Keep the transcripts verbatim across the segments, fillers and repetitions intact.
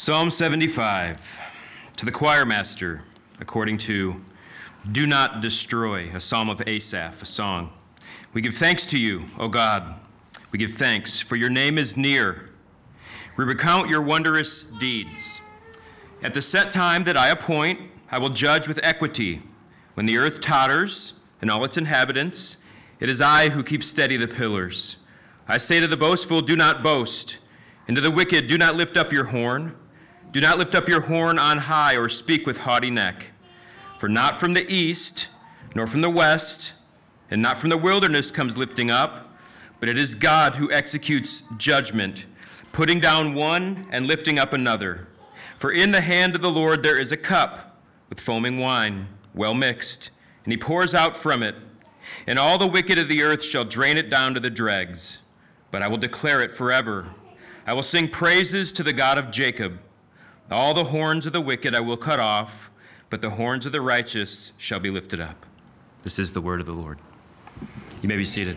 Psalm seventy-five, to the choir master, according to Do Not Destroy, a psalm of Asaph, a song. We give thanks to you, O God. We give thanks, for your name is near. We recount your wondrous deeds. At the set time that I appoint, I will judge with equity. When the earth totters and all its inhabitants, it is I who keep steady the pillars. I say to the boastful, do not boast, and to the wicked, do not lift up your horn. Do not lift up your horn on high or speak with haughty neck. For not from the east, nor from the west, and not from the wilderness comes lifting up, but it is God who executes judgment, putting down one and lifting up another. For in the hand of the Lord there is a cup with foaming wine, well mixed, and he pours out from it. And all the wicked of the earth shall drain it down to the dregs. But I will declare it forever. I will sing praises to the God of Jacob. All the horns of the wicked I will cut off, but the horns of the righteous shall be lifted up. This is the word of the Lord. You may be seated.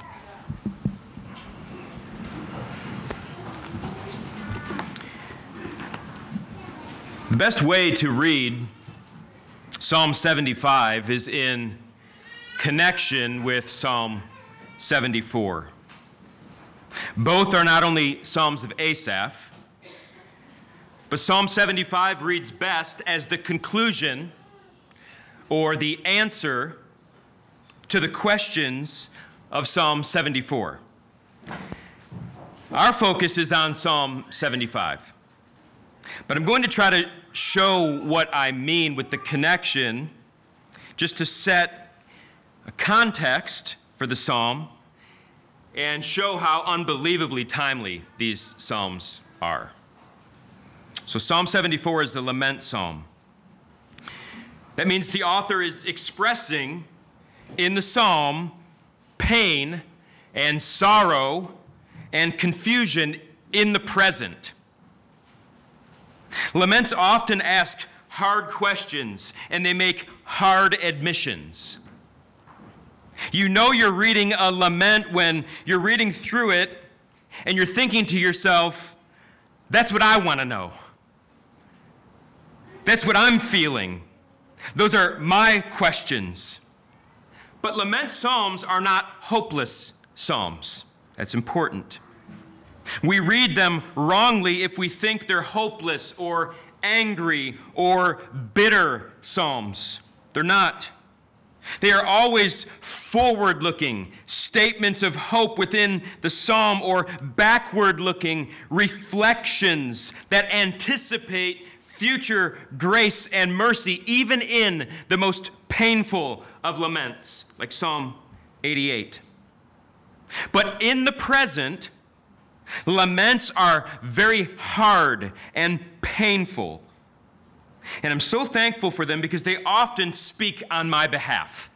The best way to read Psalm seventy-five is in connection with Psalm seventy-four. Both are not only Psalms of Asaph, but Psalm seventy-five reads best as the conclusion or the answer to the questions of Psalm seventy-four. Our focus is on Psalm seventy-five, but I'm going to try to show what I mean with the connection just to set a context for the psalm and show how unbelievably timely these psalms are. So Psalm seventy-four is the lament psalm. That means the author is expressing in the psalm pain and sorrow and confusion in the present. Laments often ask hard questions and they make hard admissions. You know you're reading a lament when you're reading through it and you're thinking to yourself, that's what I want to know. That's what I'm feeling. Those are my questions. But lament psalms are not hopeless psalms. That's important. We read them wrongly if we think they're hopeless or angry or bitter psalms. They're not. They are always forward-looking statements of hope within the psalm or backward-looking reflections that anticipate future grace and mercy, even in the most painful of laments, like Psalm eighty-eight. But in the present, laments are very hard and painful. And I'm so thankful for them because they often speak on my behalf.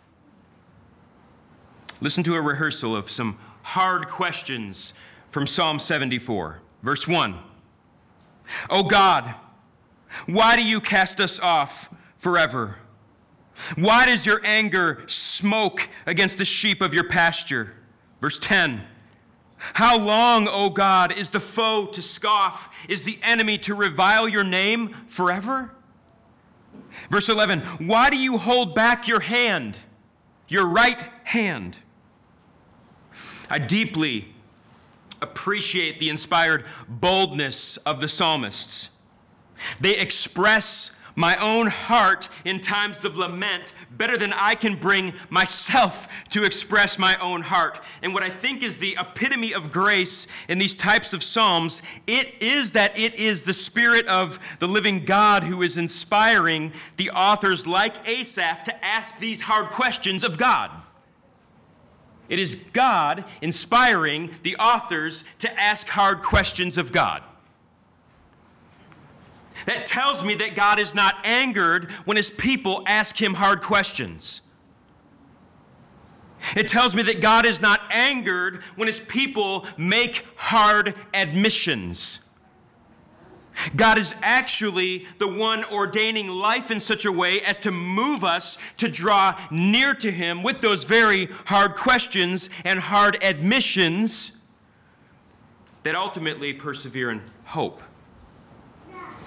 Listen to a rehearsal of some hard questions from Psalm seventy-four. Verse one. O God, why do you cast us off forever? Why does your anger smoke against the sheep of your pasture? Verse ten. How long, O God, is the foe to scoff? Is the enemy to revile your name forever? Verse eleven. Why do you hold back your hand, your right hand? I deeply appreciate the inspired boldness of the psalmists. They express my own heart in times of lament better than I can bring myself to express my own heart. And what I think is the epitome of grace in these types of psalms, it is that it is the Spirit of the living God who is inspiring the authors like Asaph to ask these hard questions of God. It is God inspiring the authors to ask hard questions of God. That tells me that God is not angered when his people ask him hard questions. It tells me that God is not angered when his people make hard admissions. God is actually the one ordaining life in such a way as to move us to draw near to him with those very hard questions and hard admissions that ultimately persevere in hope.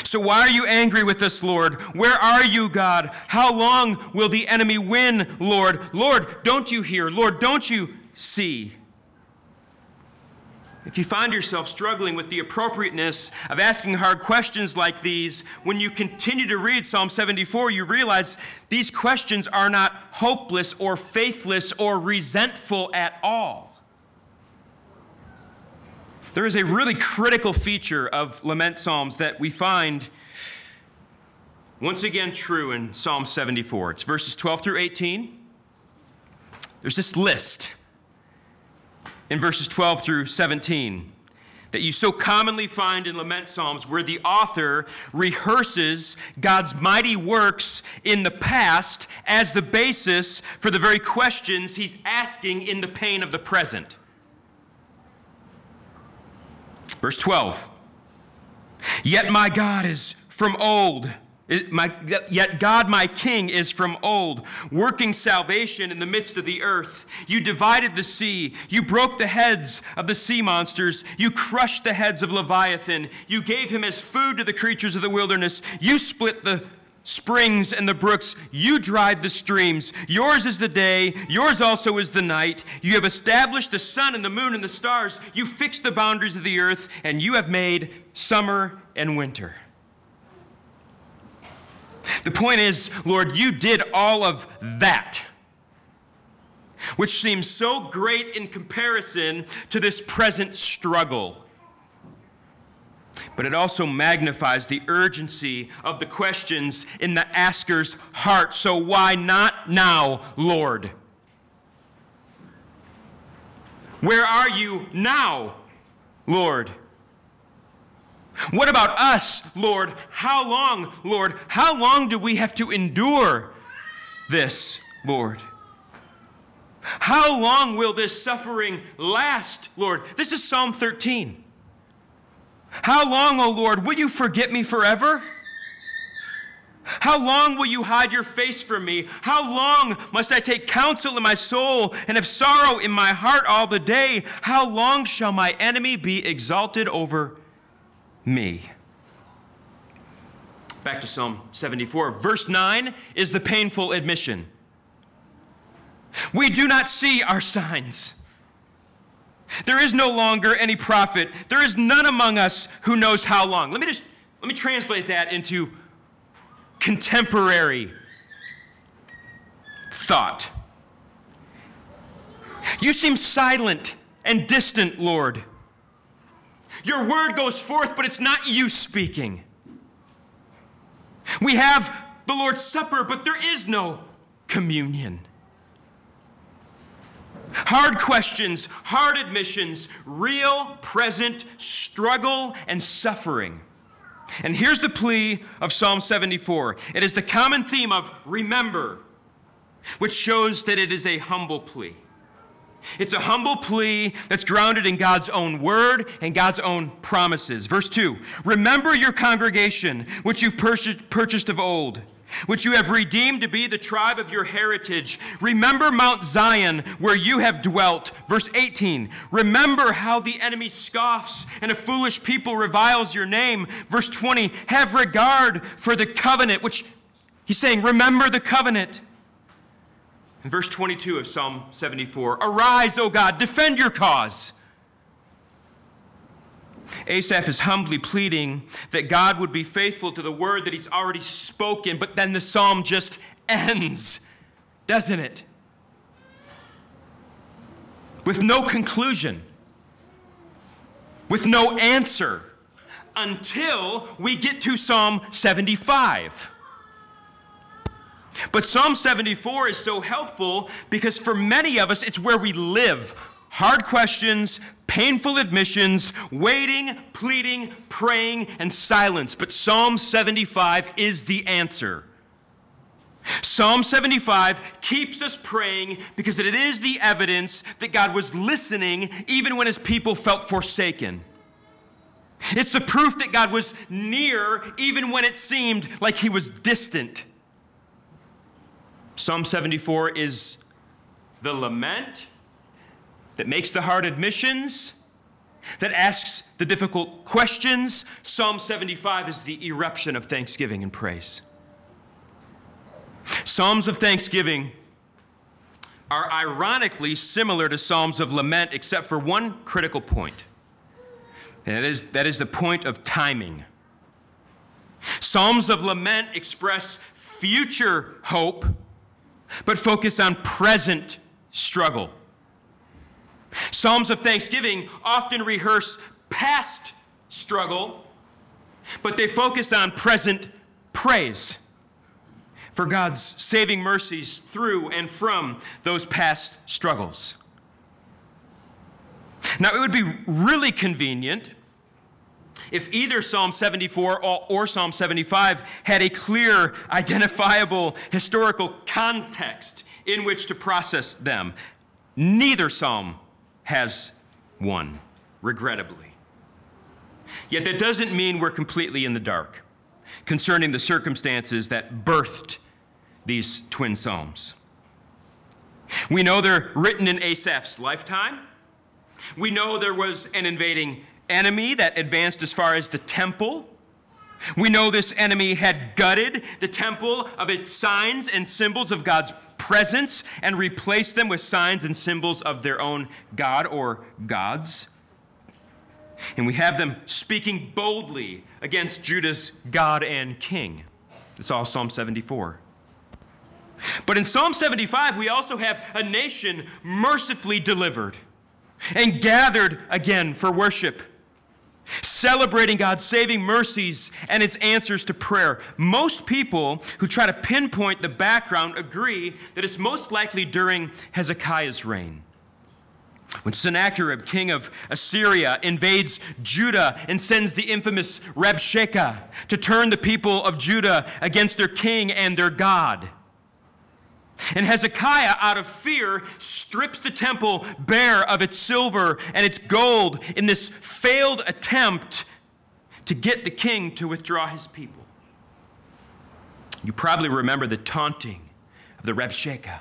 So why are you angry with us, Lord? Where are you, God? How long will the enemy win, Lord? Lord, don't you hear? Lord, don't you see? If you find yourself struggling with the appropriateness of asking hard questions like these, when you continue to read Psalm seventy-four, you realize these questions are not hopeless or faithless or resentful at all. There is a really critical feature of lament psalms that we find once again true in Psalm seventy-four. It's verses twelve through eighteen. There's this list in verses twelve through seventeen that you so commonly find in lament psalms, where the author rehearses God's mighty works in the past as the basis for the very questions he's asking in the pain of the present. Verse twelve, yet my God is from old, my, yet God my King is from old, working salvation in the midst of the earth. You divided the sea, you broke the heads of the sea monsters, you crushed the heads of Leviathan, you gave him as food to the creatures of the wilderness, you split the springs and the brooks, you dried the streams. Yours is the day, yours also is the night. You have established the sun and the moon and the stars. You fixed the boundaries of the earth, and you have made summer and winter. The point is, Lord, you did all of that, which seems so great in comparison to this present struggle. But it also magnifies the urgency of the questions in the asker's heart. So why not now, Lord? Where are you now, Lord? What about us, Lord? How long, Lord? How long do we have to endure this, Lord? How long will this suffering last, Lord? This is Psalm thirteen. How long, O Lord, will you forget me forever? How long will you hide your face from me? How long must I take counsel in my soul and have sorrow in my heart all the day? How long shall my enemy be exalted over me? Back to Psalm seventy-four. Verse nine is the painful admission. We do not see our signs. There is no longer any prophet. There is none among us who knows how long. Let me just, let me translate that into contemporary thought. You seem silent and distant, Lord. Your word goes forth, but it's not you speaking. We have the Lord's Supper, but there is no communion. Hard questions, hard admissions, real, present struggle and suffering. And here's the plea of Psalm seventy-four. It is the common theme of remember, which shows that it is a humble plea. It's a humble plea that's grounded in God's own word and God's own promises. Verse two, remember your congregation, which you've purchased of old, which you have redeemed to be the tribe of your heritage. Remember Mount Zion, where you have dwelt. Verse eighteen, remember how the enemy scoffs and a foolish people reviles your name. Verse twenty, have regard for the covenant, which he's saying, remember the covenant. In verse twenty-two of Psalm seventy-four, arise, O God, defend your cause. Asaph is humbly pleading that God would be faithful to the word that he's already spoken, but then the psalm just ends, doesn't it? With no conclusion, with no answer, until we get to Psalm seventy-five. But Psalm seventy-four is so helpful because for many of us, it's where we live. Hard questions, painful admissions, waiting, pleading, praying, and silence. But Psalm seventy-five is the answer. Psalm seventy-five keeps us praying because it is the evidence that God was listening even when his people felt forsaken. It's the proof that God was near even when it seemed like he was distant. Psalm seventy-four is the lament that makes the hard admissions that asks the difficult questions, Psalm seventy-five is the eruption of thanksgiving and praise. Psalms of thanksgiving are ironically similar to Psalms of lament, except for one critical point. And that is, that is the point of timing. Psalms of lament express future hope, but focus on present struggle. Psalms of thanksgiving often rehearse past struggle, but they focus on present praise for God's saving mercies through and from those past struggles. Now, it would be really convenient if either Psalm seventy-four or Psalm seventy-five had a clear, identifiable historical context in which to process them. Neither psalm has one, regrettably. Yet that doesn't mean we're completely in the dark concerning the circumstances that birthed these twin psalms. We know they're written in Asaph's lifetime. We know there was an invading enemy that advanced as far as the temple. We know this enemy had gutted the temple of its signs and symbols of God's presence and replaced them with signs and symbols of their own God or gods. And we have them speaking boldly against Judah's God and King. It's all Psalm seventy-four. But in Psalm seventy-five, we also have a nation mercifully delivered and gathered again for worship, celebrating God's saving mercies and its answers to prayer. Most people who try to pinpoint the background agree that it's most likely during Hezekiah's reign, when Sennacherib, king of Assyria, invades Judah and sends the infamous Rabshakeh to turn the people of Judah against their king and their God. And Hezekiah, out of fear, strips the temple bare of its silver and its gold in this failed attempt to get the king to withdraw his people. You probably remember the taunting of the Rabshakeh.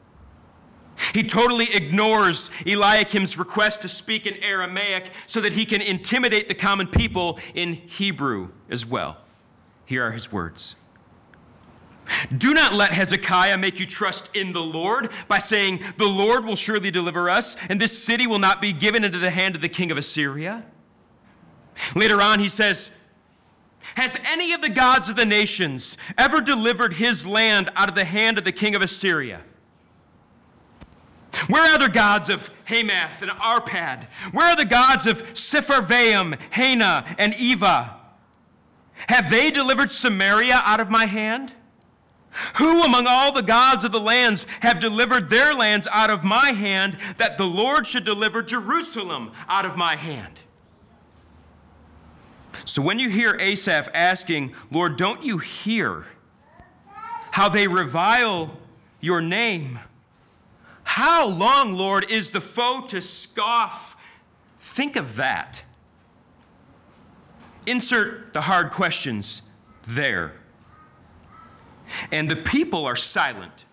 He totally ignores Eliakim's request to speak in Aramaic so that he can intimidate the common people in Hebrew as well. Here are his words. Do not let Hezekiah make you trust in the Lord by saying, the Lord will surely deliver us, and this city will not be given into the hand of the king of Assyria. Later on, he says, has any of the gods of the nations ever delivered his land out of the hand of the king of Assyria? Where are the gods of Hamath and Arpad? Where are the gods of Sepharvaim, Hena, and Eva? Have they delivered Samaria out of my hand? Who among all the gods of the lands have delivered their lands out of my hand, that the Lord should deliver Jerusalem out of my hand? So when you hear Asaph asking, Lord, don't you hear how they revile your name? How long, Lord, is the foe to scoff? Think of that. Insert the hard questions there. And the people are silent.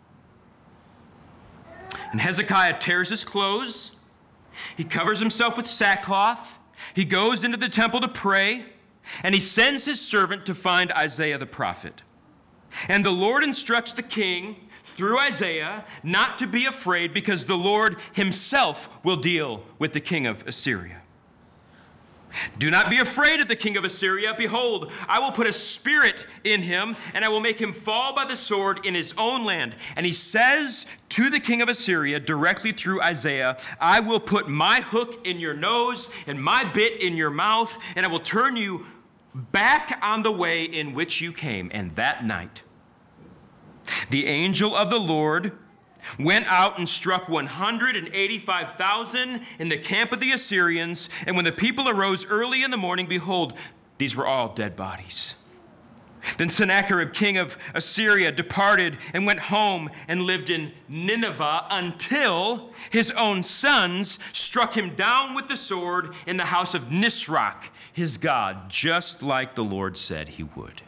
And Hezekiah tears his clothes. He covers himself with sackcloth. He goes into the temple to pray. And he sends his servant to find Isaiah the prophet. And the Lord instructs the king through Isaiah not to be afraid, because the Lord himself will deal with the king of Assyria. Do not be afraid of the king of Assyria. Behold, I will put a spirit in him, and I will make him fall by the sword in his own land. And he says to the king of Assyria directly through Isaiah, I will put my hook in your nose and my bit in your mouth, and I will turn you back on the way in which you came. And that night, the angel of the Lord went out and struck one hundred eighty-five thousand in the camp of the Assyrians. And when the people arose early in the morning, behold, these were all dead bodies. Then Sennacherib, king of Assyria, departed and went home and lived in Nineveh until his own sons struck him down with the sword in the house of Nisroch, his god, just like the Lord said he would.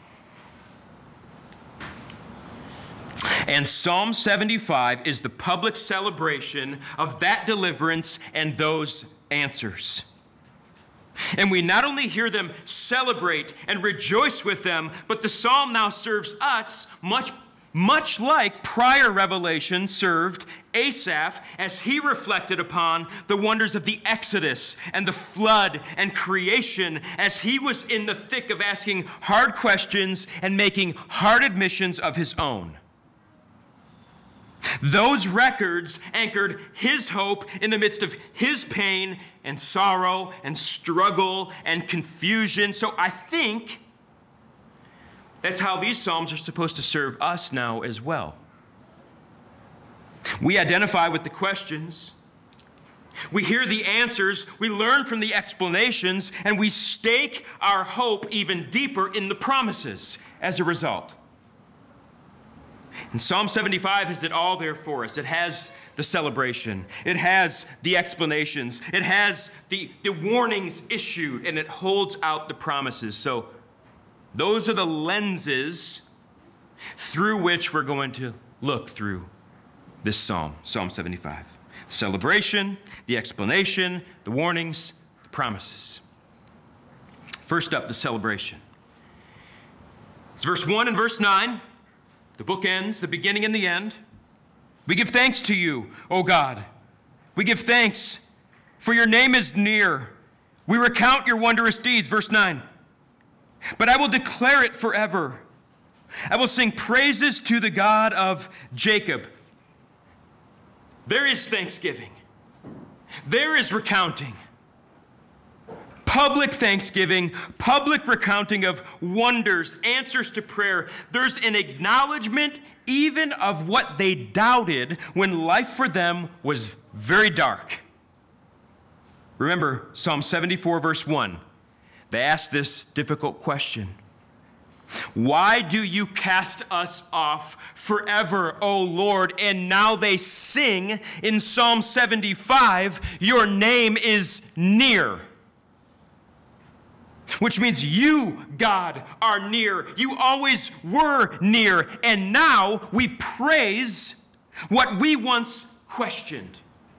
And Psalm seventy-five is the public celebration of that deliverance and those answers. And we not only hear them celebrate and rejoice with them, but the psalm now serves us much, much like prior revelation served Asaph as he reflected upon the wonders of the Exodus and the flood and creation, as he was in the thick of asking hard questions and making hard admissions of his own. Those records anchored his hope in the midst of his pain and sorrow and struggle and confusion. So I think that's how these psalms are supposed to serve us now as well. We identify with the questions, we hear the answers, we learn from the explanations, and we stake our hope even deeper in the promises as a result. And Psalm seventy-five has it all there for us. It has the celebration. It has the explanations. It has the, the warnings issued, and it holds out the promises. So those are the lenses through which we're going to look through this psalm, Psalm seventy-five. The celebration, the explanation, the warnings, the promises. First up, the celebration. It's verse one and verse nine. The book ends, the beginning and the end. We give thanks to you, O God. We give thanks, for your name is near. We recount your wondrous deeds, verse nine. But I will declare it forever. I will sing praises to the God of Jacob. There is thanksgiving. There is recounting. Public thanksgiving, public recounting of wonders, answers to prayer. There's an acknowledgement even of what they doubted when life for them was very dark. Remember Psalm seventy-four, verse one. They asked this difficult question. Why do you cast us off forever, O Lord? And now they sing in Psalm seventy-five, your name is near. Which means you, God, are near. You always were near. And now we praise what we once questioned.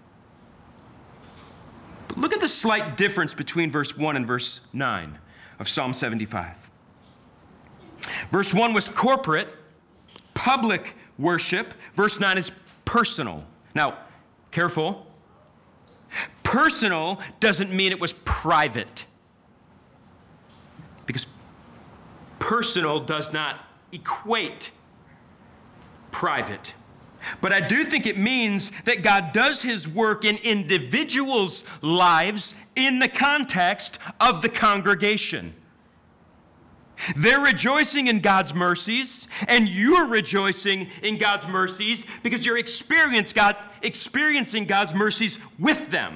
But look at the slight difference between verse one and verse nine of Psalm seventy-five. Verse one was corporate, public worship. Verse nine is personal. Now, careful. Personal doesn't mean it was private. Because personal does not equate private. But I do think it means that God does his work in individuals' lives in the context of the congregation. They're rejoicing in God's mercies, and you're rejoicing in God's mercies because you're experience God, experiencing God's mercies with them.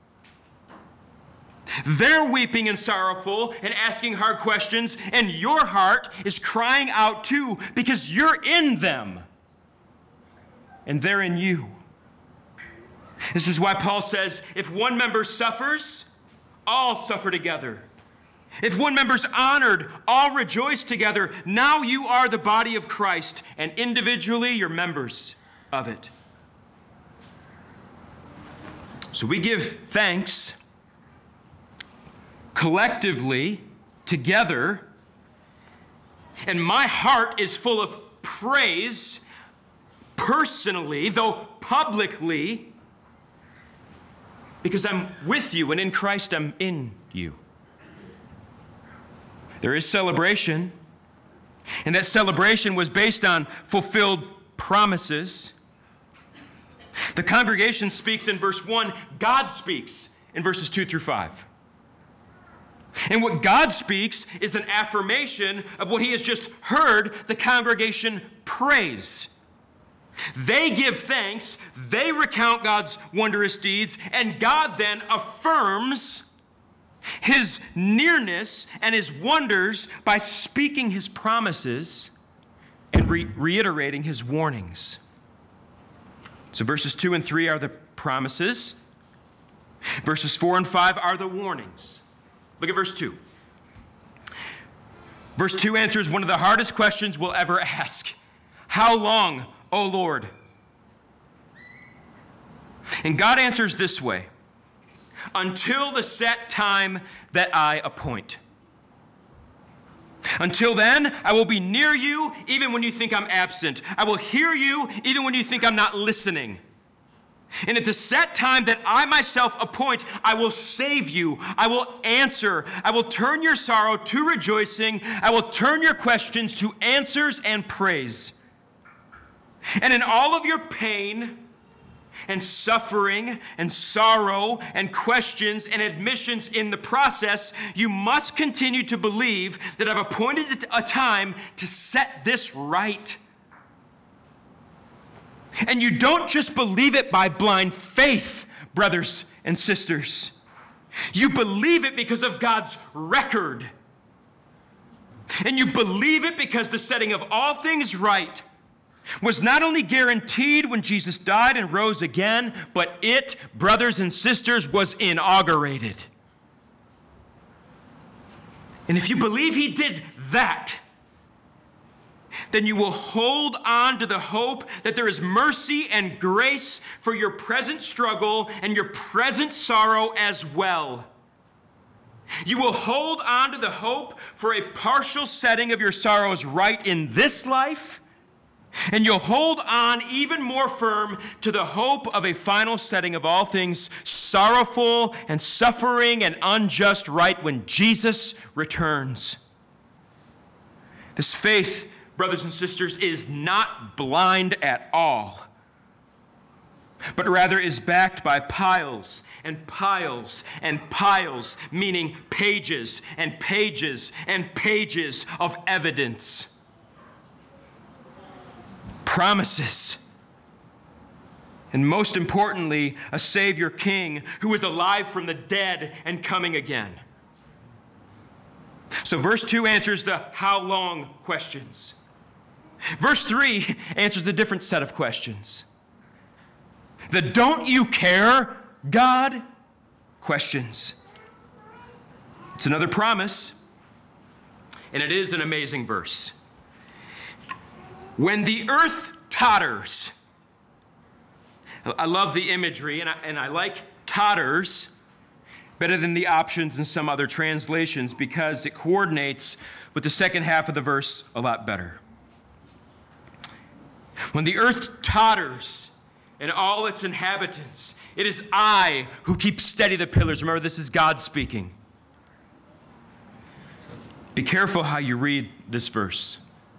They're weeping and sorrowful and asking hard questions, and your heart is crying out too because you're in them and they're in you. This is why Paul says, if one member suffers, all suffer together. If one member's honored, all rejoice together. Now you are the body of Christ, and individually you're members of it. So we give thanks collectively, together, and my heart is full of praise, personally, though publicly, because I'm with you, and in Christ I'm in you. There is celebration, and that celebration was based on fulfilled promises. The congregation speaks in verse one, God speaks in verses two through five. And what God speaks is an affirmation of what he has just heard the congregation praise. They give thanks, they recount God's wondrous deeds, and God then affirms his nearness and his wonders by speaking his promises and re- reiterating his warnings. So verses two and three are the promises. Verses four and five are the warnings. Look at verse two. Verse two answers one of the hardest questions we'll ever ask. How long, O Lord? And God answers this way. until the set time that I appoint. Until then, I will be near you even when you think I'm absent. I will hear you even when you think I'm not listening. And at the set time that I myself appoint, I will save you. I will answer. I will turn your sorrow to rejoicing. I will turn your questions to answers and praise. And in all of your pain and suffering and sorrow and questions and admissions in the process, you must continue to believe that I've appointed a time to set this right. And you don't just believe it by blind faith, brothers and sisters. You believe it because of God's record. And you believe it because the setting of all things right was not only guaranteed when Jesus died and rose again, but it, brothers and sisters, was inaugurated. And if you believe he did that, then you will hold on to the hope that there is mercy and grace for your present struggle and your present sorrow as well. You will hold on to the hope for a partial setting of your sorrows right in this life, and you'll hold on even more firm to the hope of a final setting of all things sorrowful and suffering and unjust right when Jesus returns. This faith, brothers and sisters, is not blind at all, but rather is backed by piles and piles and piles, meaning pages and pages and pages of evidence. Promises. And most importantly, a Savior King who is alive from the dead and coming again. So verse two answers the how long questions. Verse three answers a different set of questions. The don't you care, God, questions. It's another promise, and it is an amazing verse. When the earth totters, I love the imagery, and I, and I like totters better than the options in some other translations because it coordinates with the second half of the verse a lot better. When the earth totters and all its inhabitants, it is I who keep steady the pillars. Remember, this is God speaking. Be careful how you read this verse.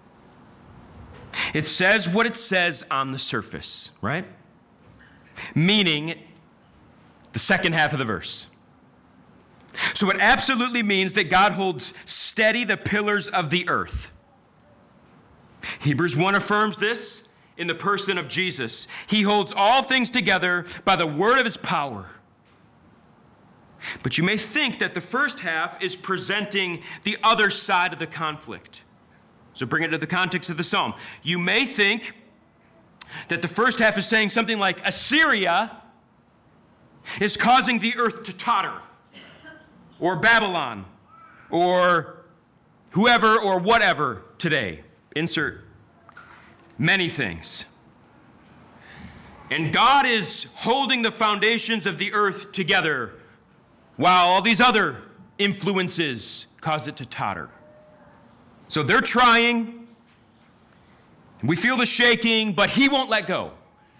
It says what it says on the surface, right? Meaning the second half of the verse. So it absolutely means that God holds steady the pillars of the earth. Hebrews one affirms this in the person of Jesus. He holds all things together by the word of his power. But you may think that the first half is presenting the other side of the conflict. So bring it to the context of the psalm. You may think that the first half is saying something like Assyria is causing the earth to totter, or Babylon, or whoever or whatever today. Insert many things. And God is holding the foundations of the earth together while all these other influences cause it to totter. So they're trying. We feel the shaking, but he won't let go.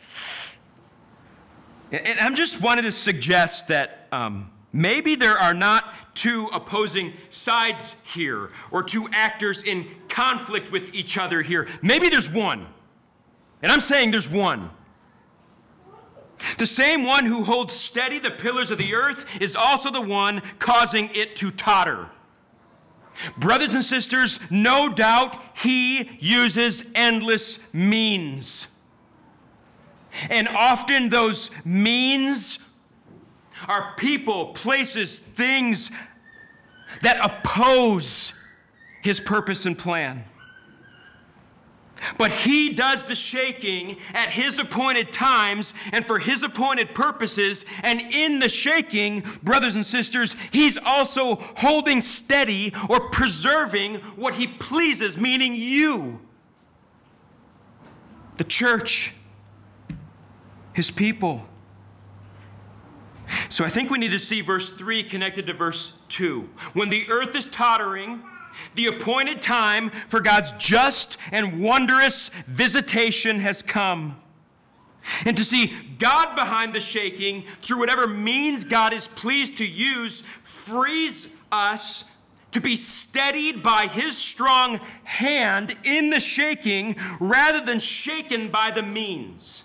And I'm just wanted to suggest that um, maybe there are not two opposing sides here or two actors in conflict with each other here. Maybe there's one. And I'm saying there's one. The same one who holds steady the pillars of the earth is also the one causing it to totter. Brothers and sisters, no doubt he uses endless means. And often those means are people, places, things that oppose his purpose and plan. But he does the shaking at his appointed times and for his appointed purposes. And in the shaking, brothers and sisters, he's also holding steady or preserving what he pleases, meaning you, the church, his people. So I think we need to see verse three connected to verse two. When the earth is tottering, the appointed time for God's just and wondrous visitation has come. And to see God behind the shaking through whatever means God is pleased to use frees us to be steadied by his strong hand in the shaking rather than shaken by the means.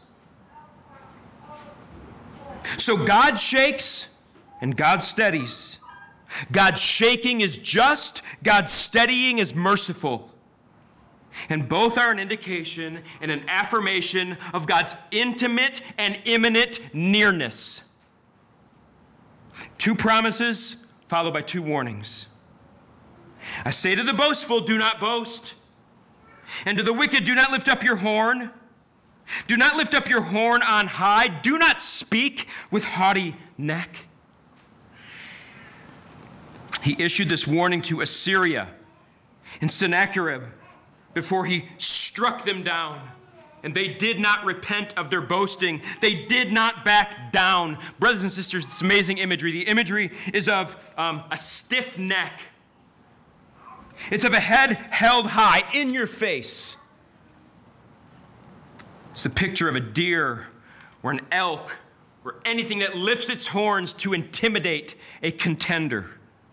So God shakes and God steadies. God's shaking is just, God's steadying is merciful. And both are an indication and an affirmation of God's intimate and imminent nearness. Two promises followed by two warnings. I say to the boastful, do not boast. And to the wicked, do not lift up your horn. Do not lift up your horn on high. Do not speak with haughty neck. He issued this warning to Assyria and Sennacherib before he struck them down. And they did not repent of their boasting. They did not back down. Brothers and sisters, it's amazing imagery. The imagery is of um, a stiff neck. It's of a head held high in your face. It's the picture of a deer or an elk or anything that lifts its horns to intimidate a contender.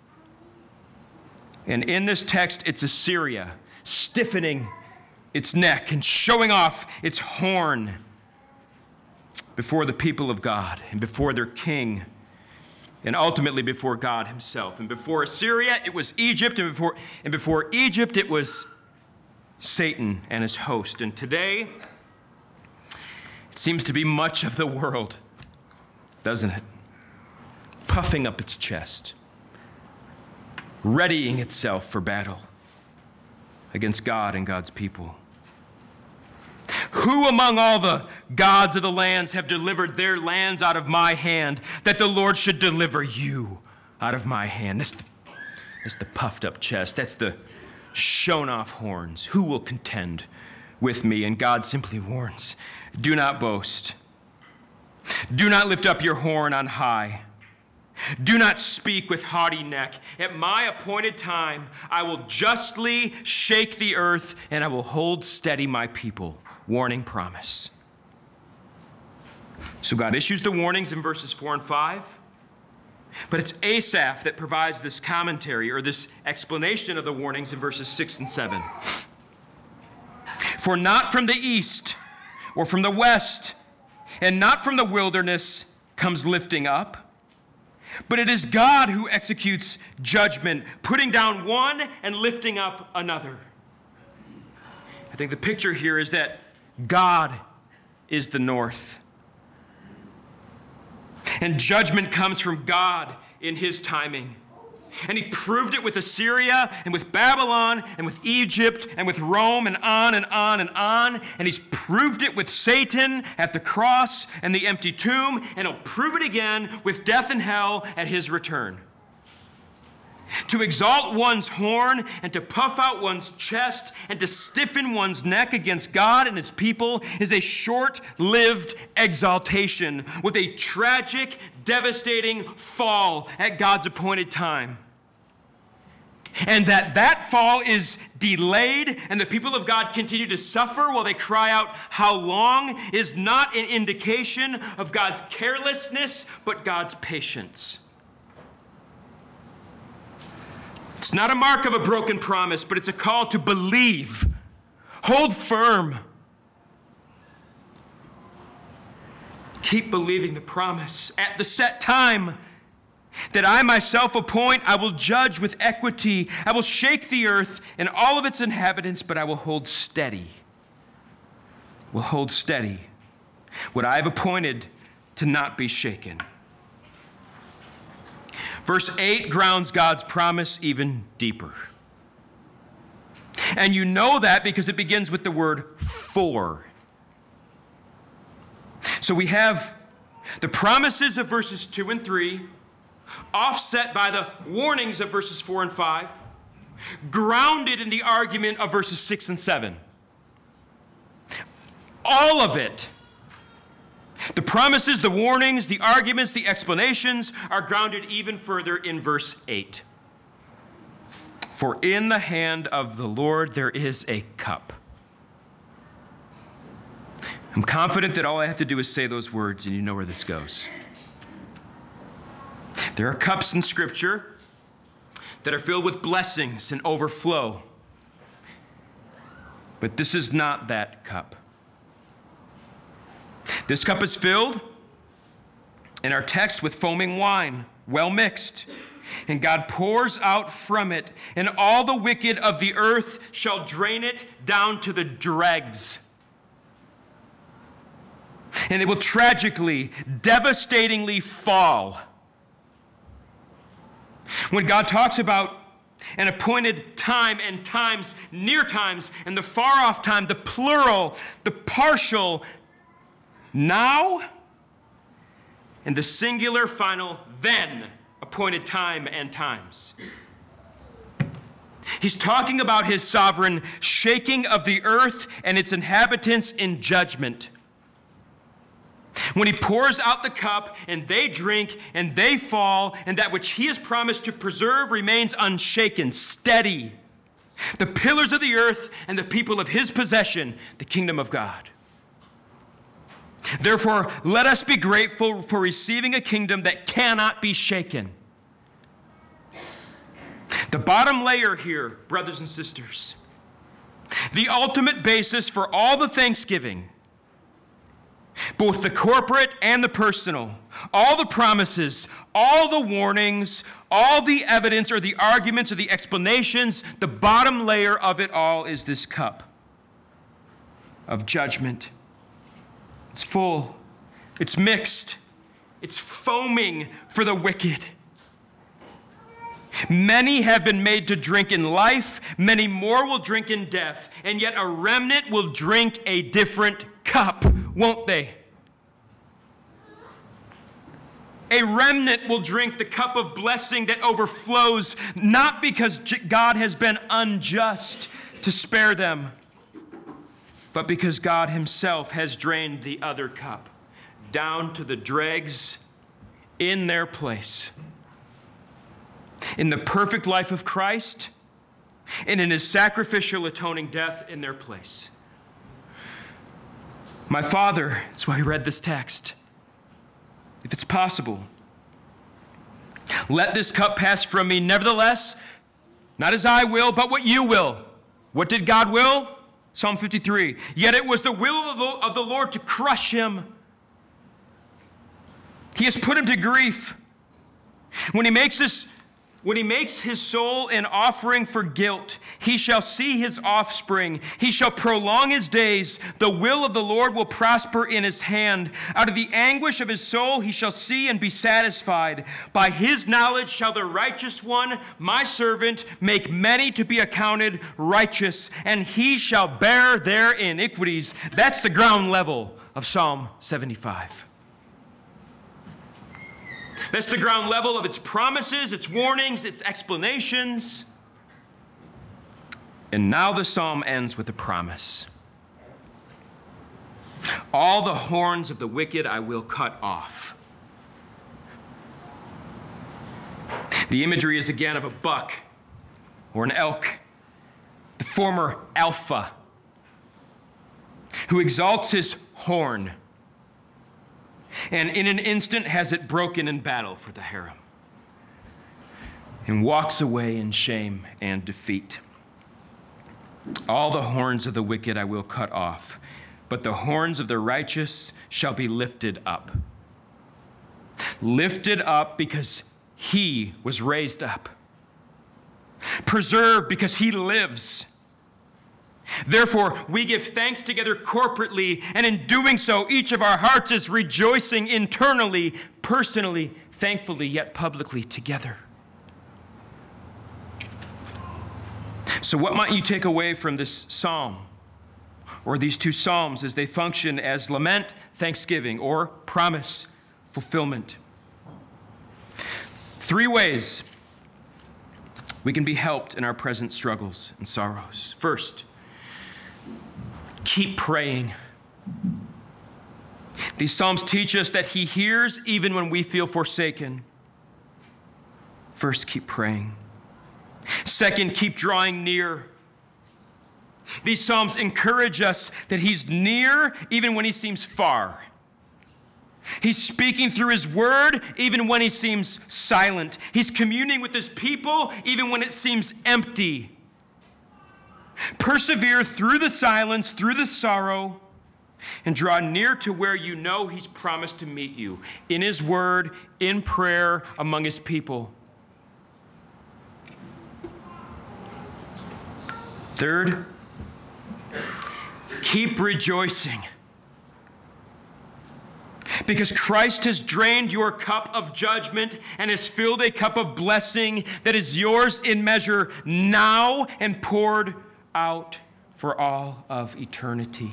And in this text, it's Assyria stiffening its neck and showing off its horn before the people of God and before their king and ultimately before God himself. And before Assyria, it was Egypt, and before, and before Egypt, it was Satan and his host. And today, it seems to be much of the world, doesn't it? Puffing up its chest, readying itself for battle against God and God's people. Who among all the gods of the lands have delivered their lands out of my hand, that the Lord should deliver you out of my hand? That's the, that's the puffed up chest. That's the shown off horns. Who will contend with me? And God simply warns, do not boast. Do not lift up your horn on high. Do not speak with haughty neck. At my appointed time, I will justly shake the earth, and I will hold steady my people. Warning promise. So God issues the warnings in verses four and five, but it's Asaph that provides this commentary or this explanation of the warnings in verses six and seven. For not from the east or from the west and not from the wilderness comes lifting up, but it is God who executes judgment, putting down one and lifting up another. I think the picture here is that God is the north. And judgment comes from God in his timing. And he proved it with Assyria and with Babylon and with Egypt and with Rome and on and on and on. And he's proved it with Satan at the cross and the empty tomb. And he'll prove it again with death and hell at his return. To exalt one's horn and to puff out one's chest and to stiffen one's neck against God and his people is a short-lived exaltation with a tragic, devastating fall at God's appointed time. And that that fall is delayed and the people of God continue to suffer while they cry out, how long, is not an indication of God's carelessness, but God's patience. It's not a mark of a broken promise, but it's a call to believe. Hold firm. Keep believing the promise. At the set time that I myself appoint, I will judge with equity. I will shake the earth and all of its inhabitants, but I will hold steady. Will hold steady what I have appointed to not be shaken. Verse eight grounds God's promise even deeper. And you know that because it begins with the word for. So we have the promises of verses two and three, offset by the warnings of verses four and five, grounded in the argument of verses six and seven. All of it The promises, the warnings, the arguments, the explanations are grounded even further in verse eight. For in the hand of the Lord there is a cup. I'm confident that all I have to do is say those words and you know where this goes. There are cups in Scripture that are filled with blessings and overflow. But this is not that cup. This cup is filled in our text with foaming wine, well mixed. And God pours out from it, and all the wicked of the earth shall drain it down to the dregs. And they will tragically, devastatingly fall. When God talks about an appointed time and times, near times, and the far off time, the plural, the partial, now, and the singular final then, appointed time and times. He's talking about his sovereign shaking of the earth and its inhabitants in judgment. When he pours out the cup and they drink and they fall, and that which he has promised to preserve remains unshaken, steady. The pillars of the earth and the people of his possession, the kingdom of God. Therefore, let us be grateful for receiving a kingdom that cannot be shaken. The bottom layer here, brothers and sisters, the ultimate basis for all the thanksgiving, both the corporate and the personal, all the promises, all the warnings, all the evidence or the arguments or the explanations, the bottom layer of it all is this cup of judgment. It's full, it's mixed, it's foaming for the wicked. Many have been made to drink in life, many more will drink in death, and yet a remnant will drink a different cup, won't they? A remnant will drink the cup of blessing that overflows, not because God has been unjust to spare them, but because God himself has drained the other cup down to the dregs in their place. In the perfect life of Christ and in his sacrificial atoning death in their place. My Father, that's why I read this text, if it's possible, let this cup pass from me. Nevertheless, not as I will, but what you will. What did God will? Psalm fifty-three. Yet it was the will of the, of the Lord to crush him. He has put him to grief. When he makes this When he makes his soul an offering for guilt, he shall see his offspring. He shall prolong his days. The will of the Lord will prosper in his hand. Out of the anguish of his soul he shall see and be satisfied. By his knowledge shall the righteous one, my servant, make many to be accounted righteous, and he shall bear their iniquities. That's the ground level of Psalm seventy-five. That's the ground level of its promises, its warnings, its explanations. And now the psalm ends with a promise. All the horns of the wicked I will cut off. The imagery is again of a buck or an elk, the former alpha, who exalts his horn and in an instant has it broken in battle for the harem, and walks away in shame and defeat. All the horns of the wicked I will cut off, but the horns of the righteous shall be lifted up. Lifted up because he was raised up. Preserved because he lives. Therefore, we give thanks together corporately, and in doing so, each of our hearts is rejoicing internally, personally, thankfully, yet publicly together. So what might you take away from this psalm, or these two psalms as they function as lament, thanksgiving, or promise, fulfillment? Three ways we can be helped in our present struggles and sorrows. First, keep praying. These Psalms teach us that he hears even when we feel forsaken. First, keep praying. Second, keep drawing near. These Psalms encourage us that he's near even when he seems far. He's speaking through his word even when he seems silent. He's communing with his people even when it seems empty. Persevere through the silence, through the sorrow, and draw near to where you know he's promised to meet you, in his word, in prayer, among his people. Third, keep rejoicing. Because Christ has drained your cup of judgment and has filled a cup of blessing that is yours in measure now and poured out for all of eternity.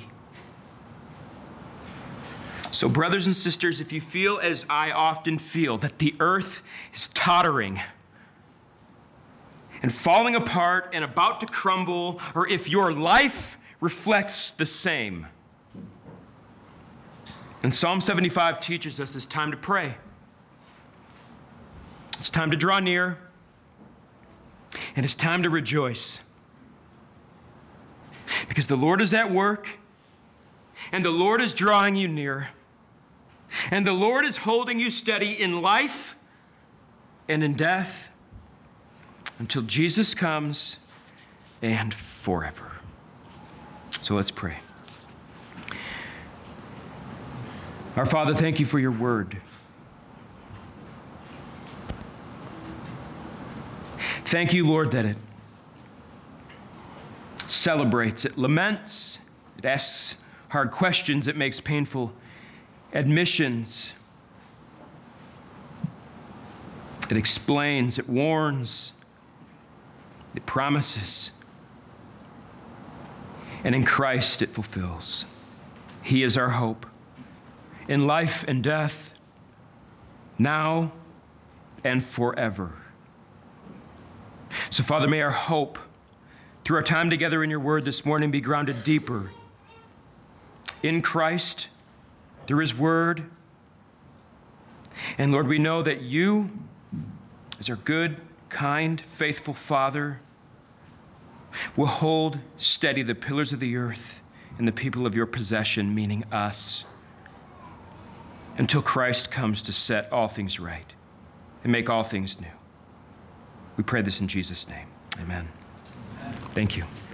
So, brothers and sisters, if you feel as I often feel, that the earth is tottering and falling apart and about to crumble, or if your life reflects the same, and Psalm seventy-five teaches us it's time to pray. It's time to draw near, and it's time to rejoice. Because the Lord is at work, and the Lord is drawing you near, and the Lord is holding you steady in life and in death until Jesus comes and forever. So let's pray. Our Father, thank you for your word. Thank you, Lord, that it celebrates, it laments, it asks hard questions, it makes painful admissions. It explains, it warns, it promises. And in Christ it fulfills. He is our hope in life and death, now and forever. So, Father, may our hope through our time together in your word this morning be grounded deeper in Christ, through his word. And Lord, we know that you, as our good, kind, faithful Father, will hold steady the pillars of the earth and the people of your possession, meaning us, until Christ comes to set all things right and make all things new. We pray this in Jesus' name. Amen. Amen. Thank you.